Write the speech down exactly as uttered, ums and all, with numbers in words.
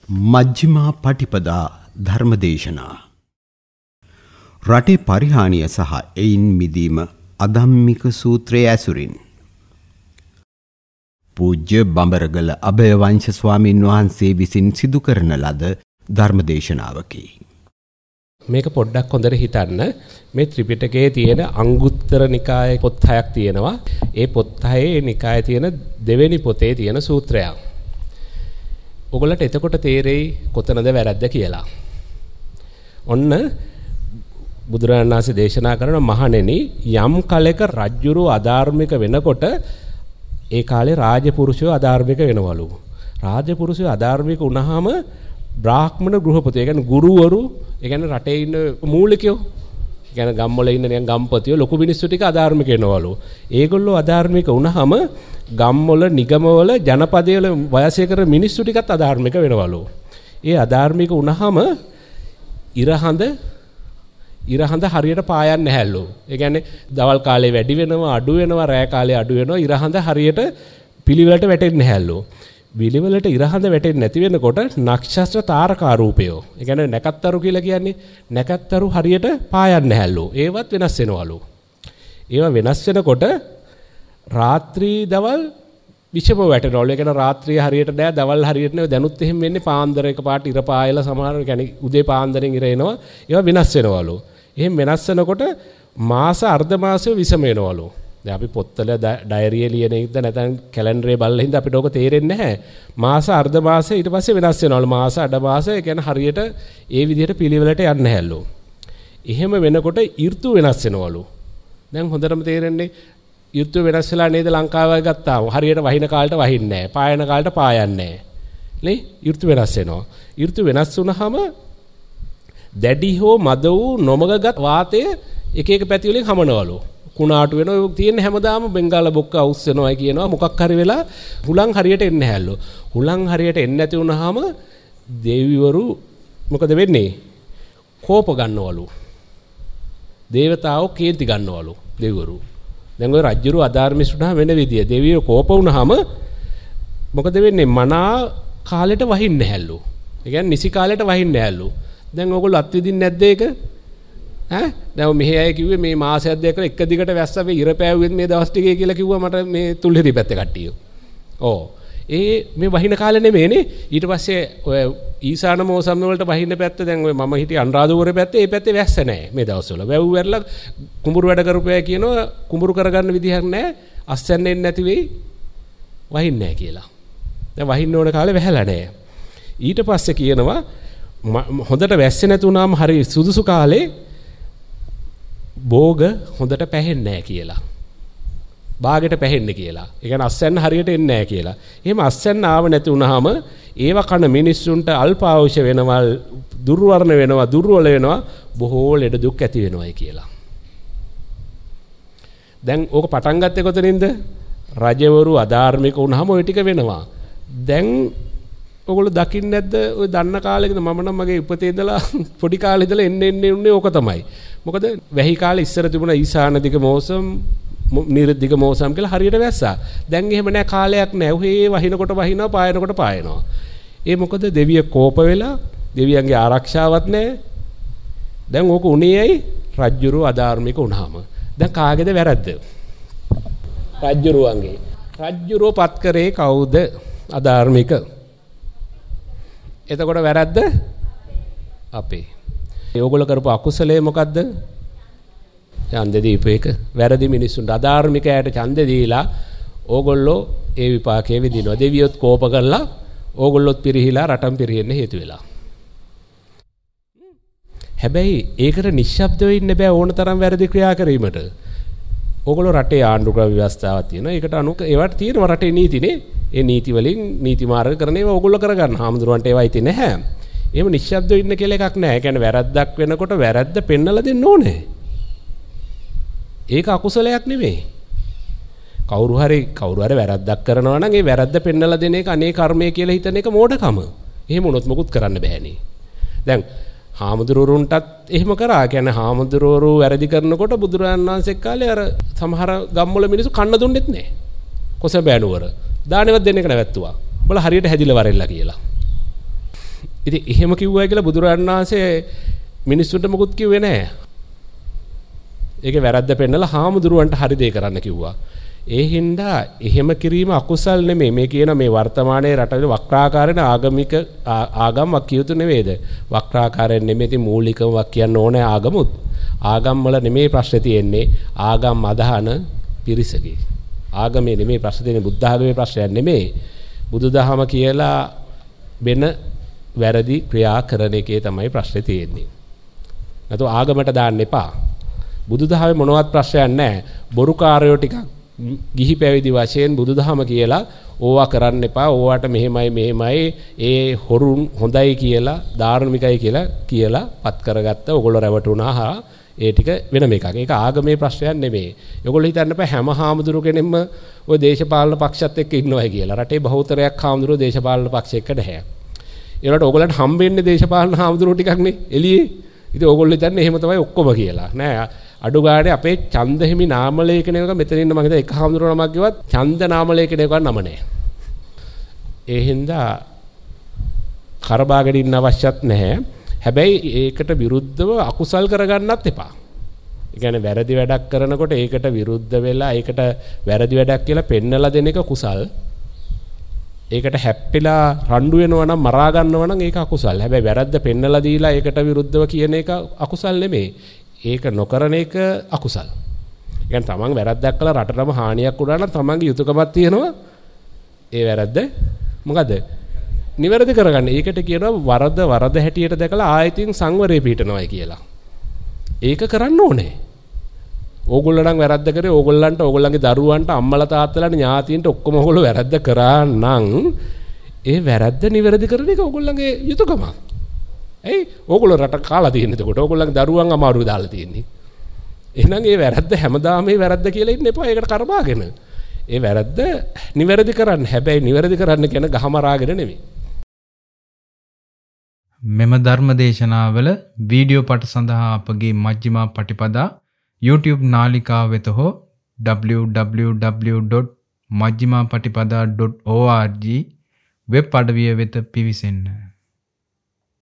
මජ්ක්‍ධිමා පටිපදා ධර්මදේශනා. රටේ පරිහානිය සහ එයින් මිදීම අධම්මික සූත්‍රයේ ඇසුරින් පූජ්‍ය බඹරගල අභයවංශ ස්වාමීන් වහන්සේ විසින් සිදු කරන ලද ධර්මදේශනාවකි. මේක පොඩ්ඩක් හොඳට හිතන්න. මේ ත්‍රිපිටකයේ තියෙන අංගුත්තර නිකායේ පොත් හයක් තියෙනවා. ඒ පොත් හයේ නිකායේ තියෙන දෙවෙනි පොතේ තියෙන සූත්‍රයක්. ඔයගොල්ලන්ට එතකොට තේරෙයි කොතනද වැරද්ද කියලා. ඔන්න බුදුරජාණන් වහන්සේ දේශනා කරන මහණෙනි, යම් කලෙක රජ්ජුරු අධාර්මික වෙනකොට ඒ කාලේ රාජපුරුෂයෝ අධාර්මික වෙනවලු. රාජපුරුෂයෝ අධාර්මික වුණාම බ්‍රාහ්මණ ගෘහපති, ඒ කියන්නේ ගුරුවරු, ඒ කියන්නේ රටේ ඉන්න මූලිකයෝ, ඒ කියන්නේ ගම්වල ඉන්න නිකන් ගම්පතියෝ, ලොකු මිනිස්සු ටික අධාර්මික වෙනවලු. ඒගොල්ලෝ අධාර්මික වුණාම ගම්වල, නිගමවල, ජනපදවල වයසේකර මිනිස්සු ටිකත් අධාර්මික වෙනවලු. ඒ අධාර්මික වුණාම ඉරහඳ ඉරහඳ හරියට පායන්නේ නැහැලු. ඒ කියන්නේ දවල් කාලේ වැඩි වෙනවා, අඩු වෙනවා, රෑ කාලේ අඩු වෙනවා. ඉරහඳ හරියට පිළිවෙලට වැටෙන්නේ නැහැලු. පිළිවෙලට ඉරහඳ වැටෙන්නේ නැති වෙනකොට නක්ෂත්‍ර තාරකා රූපයෝ, ඒ කියන්නේ නැකත්තරු කියලා කියන්නේ, නැකත්තරු හරියට පායන්නේ නැහැලු. ඒවත් වෙනස් වෙනවලු. ඒවා වෙනස් වෙනකොට රාත්‍රී දවල් විෂම වැටෙනවලු. ඒ කියන්නේ රාත්‍රිය හරියට නෑ, දවල් හරියට නෑ. දැනුත් එහෙම වෙන්නේ පාන්දර එකපාරට ඉර පායලා, සමහර ඒ කියන්නේ උදේ පාන්දරෙන් ඉර එනවා. ඒවා වෙනස් වෙනවලු. එහෙම වෙනස් වෙනකොට මාස අර්ධ මාසෙ විසම වෙනවලු. දැන් අපි පොත්වල ඩයරිය ලියන ඉඳ නැත්නම් කැලෙන්ඩරේ බලලා හින්දා අපිට ඕක තේරෙන්නේ නැහැ. මාස අර්ධ මාසෙ ඊට පස්සේ වෙනස් වෙනවලු. මාස අඩ මාස, ඒ කියන්නේ හරියට ඒ විදිහට පිළිවෙලට යන්නේ නැහැලු. එහෙම වෙනකොට ඍතු වෙනස් වෙනවලු. දැන් හොඳටම තේරෙන්නේ ඍතු වෙනස් වෙලා නේද ලංකාවේ ගත්තාම හරියට වහින කාලට වහින්නේ නැහැ, පායන කාලට පායන්නේ නැහැ නේ. ඍතු වෙනස් වෙනවා. ඍතු වෙනස් වුනහම දැඩි හෝ මද වූ නොමගගත් වාතය එක එක පැති වලින් හමනවලු. කුණාටු වෙනවා. ඒක තියෙන හැමදාම බෙන්ගාල බොක්ක අවුස් වෙනවායි කියනවා. මොකක් හරි වෙලා හුලං හරියට එන්නේ නැහැලු. හුලං හරියට එන්නේ නැති වුනහම දෙවිවරු මොකද වෙන්නේ? කෝප ගන්නවලු. දේවතාවෝ කේන්ති ගන්නවලු දෙවිවරු. දැන් ඔය රජ්ජුරු අධාර්මිෂ්ඨුනා වෙන විදිය. දෙවියෝ කෝප වුනහම මොකද වෙන්නේ? මනා කාලෙට වහින්නේ නැහැලු. ඒ කියන්නේ නිසි කාලෙට වහින්නේ නැහැලු. දැන් ඕගොල්ලෝ අත්විඳින්නේ නැද්ද ඒක? ඈ දැන් මෙහි අය කිව්වේ මේ මාසයක් දෙකක් එක දිගට වැස්ස අපි ඉර පෑවුවෙත් මේ දවස් ටිකේ කියලා කිව්වා මට මේ තුල්හිරි පැත්තේ කට්ටිය. ඕ ඒ මේ වහින කාලේ නෙමෙයිනේ. ඊට පස්සේ ඔය ඊසාන මෝසම් වලට වහින පැත්ත, දැන් ඔය මම හිටිය අනුරාධපුර පැත්තේ, ඒ පැත්තේ වැස්ස නැහැ මේ දවස්වල. වැව් වැරලා කුඹුරු වැඩ කරපුවා කියනවා කුඹුරු කරගන්න විදිහක් නැහැ. අස්සන්න එන්නේ නැති වෙයි, වහින්නේ නැහැ කියලා. දැන් වහින්න ඕන කාලේ වැහැලා නැහැ. ඊට පස්සේ කියනවා හොඳට වැස්සේ නැතුණාම හරි සුදුසු කාලේ භෝග හොඳට පැහෙන්නේ නැහැ කියලා. බාගෙට පැහෙන්නේ කියලා. ඒ කියන්නේ අස්සන්න හරියට එන්නේ නැහැ කියලා. එහෙම අස්සන්න ආව නැති වුනහම ඒව කන මිනිස්සුන්ට අල්පාවශ්‍ය වෙනවා, දුර්වර්ණ වෙනවා, දුර්වල වෙනවා, බොහෝ ලෙඩ දුක් ඇති වෙනවායි කියලා. දැන් ඕක පටන් ගත්තේ කොතනින්ද? රජවරු අධාර්මික වුනහම ওই ටික වෙනවා. දැන් ඔයගොල්ලෝ දකින්නේ නැද්ද? ඔය දන්න කාලෙකද? මම නම් මගේ උපතේ ඉඳලා පොඩි කාලේ ඉඳලා එන්න එන්න උන්නේ ඕක තමයි. මොකද වැහි කාලේ ඉස්සර තිබුණා ඊසාන දිග මෝසම්, නිර්දිග මෝසම් කියලා හරියට වැස්සා. දැන් එහෙම නැහැ, කාලයක් නැහැ. ඔහේ වහිනකොට වහිනවා, පායනකොට පායනවා. ඒ මොකද දෙවිය කෝප වෙලා, දෙවියන්ගේ ආරක්ෂාවක් නැහැ. දැන් ඕක උනේ ඇයි? රජ්ජුරු අධාර්මික වුණාම. දැන් කාගේද වැරද්ද? රජ්ජුරුවන්ගේ. රජ්ජුරුව පත් කරේ කවුද? අධාර්මික. එතකොට වැරද්ද අපේ. ඒගොල්ලෝ කරපු අකුසලයේ මොකද්ද? ඡන්දේ දීපු එක. වැරදි මිනිස්සුන්ට, අධාර්මිකයට ඡන්දේ දීලා ඕගොල්ලෝ ඒ විපාකයේ විඳිනවා. දෙවියොත් කෝප කරලා ඕගොල්ලොත් පිරිහිලා රටම් පිරිහෙන්න හේතු වෙලා. හැබැයි ඒකට නිශ්ශබ්දව ඉන්න බෑ ඕන තරම් වැරදි ක්‍රියා කිරීමට. ඕගොල්ලෝ රටේ ආණ්ඩුක්‍රම ව්‍යවස්ථාවක් තියෙනවා. ඒකට අනුක ඒවට තියෙනවා රටේ නීතිනේ. ඒ නීති වලින් නීති මාර්ග කරන ඒවා ඕගොල්ලෝ කරගන්න. හාමුදුරුවන්ට ඒවා ඉතින් නැහැ. එහෙම නිශ්ශබ්දව ඉන්න කියලා එකක් නැහැ. ඒ කියන්නේ වැරද්දක් වෙනකොට වැරද්ද පෙන්නලා දෙන්න ඕනේ. ඒක අකුසලයක් නෙමෙයි. කවුරු හරි කවුරු හරි වැරද්දක් කරනවා නම් ඒ වැරද්ද පෙන්නලා දෙන එක අනේ කර්මය කියලා හිතන එක මෝඩකම. එහෙම වුණොත් මොකුත් කරන්න බෑනේ. දැන් හාමුදුරුවරුන්ටත් එහෙම කරා. කියන්නේ හාමුදුරුවරු වැරදි කරනකොට බුදුරජාණන් වහන්සේ කාලේ අර සමහර ගම්වල මිනිස්සු කන්න දුන්නෙත් නැහැ. කොසඹෑ නුවර දානෙවත් දෙන්න එක නැවැත්තුවා. උඹලා හරියට හැදිලා වරෙල්ලා කියලා. ඉතින් එහෙම කිව්වයි කියලා බුදුරජාණන් වහන්සේ මිනිස්සුන්ට මොකුත් කිව්වේ නැහැ. ඒකේ වැරද්ද පෙන්නලා හාමුදුරුවන්ට හරි දේ කරන්න කිව්වා. ඒ හින්දා එහෙම කිරීම අකුසල් නෙමෙයි. මේ කියන මේ වර්තමානයේ රටේ වක්‍රාකාරණ ආගමික ආගම්ක් කියුතු නෙවෙයිද? වක්‍රාකාරයෙන් නෙමෙයි ඉතින් මූලිකවක් කියන්න ඕනේ ආගමුත්. ආගම් වල නෙමෙයි ප්‍රශ්නේ තියෙන්නේ. ආගම් අදහන පිරිසකේ. ආගමේ නෙමෙයි ප්‍රශ්නේ තියෙන්නේ. බුද්ධ ආගමේ ප්‍රශ්නයක් නෙමෙයි. බුදුදහම කියලා වෙන වැරදි ක්‍රියා කරන එකේ තමයි ප්‍රශ්නේ තියෙන්නේ. නැතු ආගමට දාන්න එපා. බුදුදහමේ මොනවත් ප්‍රශ්නයක් නැහැ. බොරුකාරයෝ ටිකක් ගිහි පැවිදි වශයෙන් බුදුදහම කියලා ඕවා කරන්න එපා. ඕවට මෙහෙමයි මෙහෙමයි ඒ හොරුන් හොඳයි කියලා ධාර්මිකයි කියලා කියලා පත් කරගත්ත ඕගොල්ලෝ රැවටුණා. ඒ ටික වෙනම එකක්. ඒක ආගමේ ප්‍රශ්නයක් නෙමෙයි. ඒගොල්ලෝ හිතන්න එපා හැම හාමුදුරු කෙනෙක්ම ওই දේශපාලන පක්ෂත් එක්ක ඉන්නවා කියලා. රටේ බහුතරයක් හාමුදුරුවෝ දේශපාලන පක්ෂ එක්ක නැහැ. ඒකට ඕගොල්ලන්ට හම්බෙන්නේ දේශපාලන හාමුදුරුවෝ ටිකක් නේ එළියේ. ඉතින් ඕගොල්ලෝ හිතන්නේ එහෙම තමයි ඔක්කොම කියලා. නෑ අඩු ගානේ අපේ ඡන්දහිමි නාම ලේඛනයක මෙතන ඉන්න මම හිතා එක හාමුදුරුවෝ නමක් කිව්වත් ඡන්ද නාම ලේඛනයක නම නෑ. ඒ හින්දා කරබාගෙන ඉන්න අවශ්‍යත් නැහැ. හැබැයි ඒකට විරුද්ධව අකුසල් කරගන්නත් එපා. ඒ කියන්නේ වැරදි වැඩක් කරනකොට ඒකට විරුද්ධ වෙලා ඒකට වැරදි වැඩක් කියලා පෙන්නලා දෙන එක කුසල්. ඒකට හැප්පිලා රණ්ඩු වෙනවා නම් මරා ගන්නවා නම් ඒක අකුසල්. හැබැයි වැරද්ද පෙන්නලා දීලා ඒකට විරුද්ධව කියන එක අකුසල් නෙමෙයි. ඒක නොකරන එක අකුසල්. ඒ කියන්නේ තමන් වැරද්දක් කළා රටටම හානියක් වුණා නම් තමන්ගේ යුතුයකමක් තියෙනවා. ඒ වැරද්ද මොකද? නිවැරදි කරගන්න. ඒකට කියනවා වරද වරද හැටියට දැකලා ආයතින් සංවරේ පිහිටනවායි කියලා. ඒක කරන්න ඕනේ. ඕගොල්ලෝ නම් වැරද්ද කරේ ඕගොල්ලන්ට ඕගොල්ලන්ගේ දරුවන්ට අම්මලා තාත්තලාට ඥාතීන්ට ඔක්කොම ඕගොල්ලෝ වැරද්ද කරා නම් ඒ වැරද්ද නිවැරදි කරන එක ඕගොල්ලන්ගේ යුතුයකමක්. ඇයි? ඕගොල්ලෝ රට කාලා තියෙන එතකොට ඕගොල්ලන්ගේ දරුවන් අමාරුව දාලා තියෙන්නේ. එහෙනම් ඒ වැරද්ද හැමදාම මේ වැරද්ද කියලා ඉන්න එපා. ඒකට කරබාගෙන. ඒ වැරද්ද නිවැරදි කරන්න. හැබැයි නිවැරදි කරන්න කියන ගහමරාගෙන නෙමෙයි. මෙම ධර්ම දේශනාවල වීඩියෝ පට සඳහා අපගේ මජ්ක්‍ධිමා පටිපදා YouTube නාලිකාව වෙත හෝ double-u double-u double-u dot majjhimaapatipada dot org web අඩවිය වෙත පිවිසෙන්න.